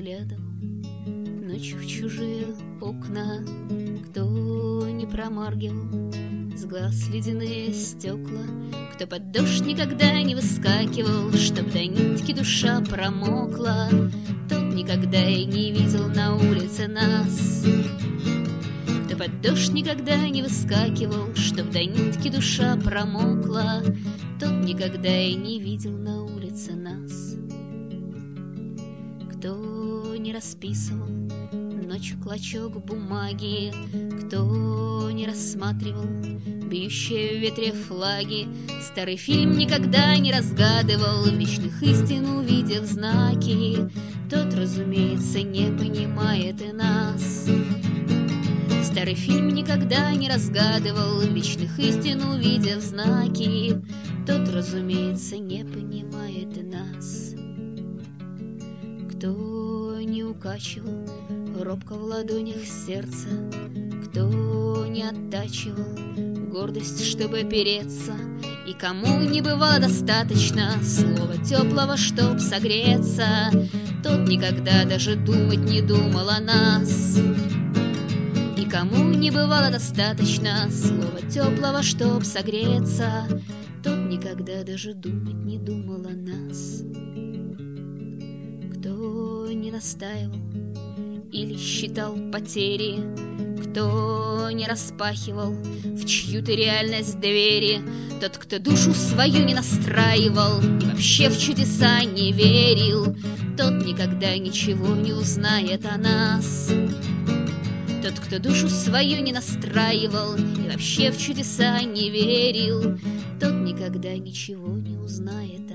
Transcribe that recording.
заглядывал ночью в чужие окна, кто не промаргивал с глаз ледяные стекла, кто под дождь никогда не выскакивал, чтоб до нитки душа промокла, тот никогда и не видел на улице нас. Кто под дождь никогда не выскакивал, чтоб до нитки душа промокла, тот никогда и не видел на улице нас. Кто не расписывал ночью клочок бумаги, кто не рассматривал бьющие в ветре флаги, старый фильм никогда не разгадывал вечных истин, увидев знаки, тот, разумеется, не понимает и нас. Старый фильм никогда не разгадывал вечных истин, увидев знаки, тот, разумеется, не понимает и нас. Кто не укачивал робко в ладонях сердце, кто не оттачивал гордость, чтобы переться, и кому не бывало достаточно слова теплого, чтоб согреться, тот никогда даже думать не думал о нас. И кому не бывало достаточно слова теплого, чтоб согреться, тот никогда даже думать не думал о нас. Кто не настаивал или считал потери, кто не распахивал в чью-то реальность двери, тот, кто душу свою не настраивал и вообще в чудеса не верил, тот никогда ничего не узнает о нас. Тот, кто душу свою не настраивал и вообще в чудеса не верил, тот никогда ничего не узнает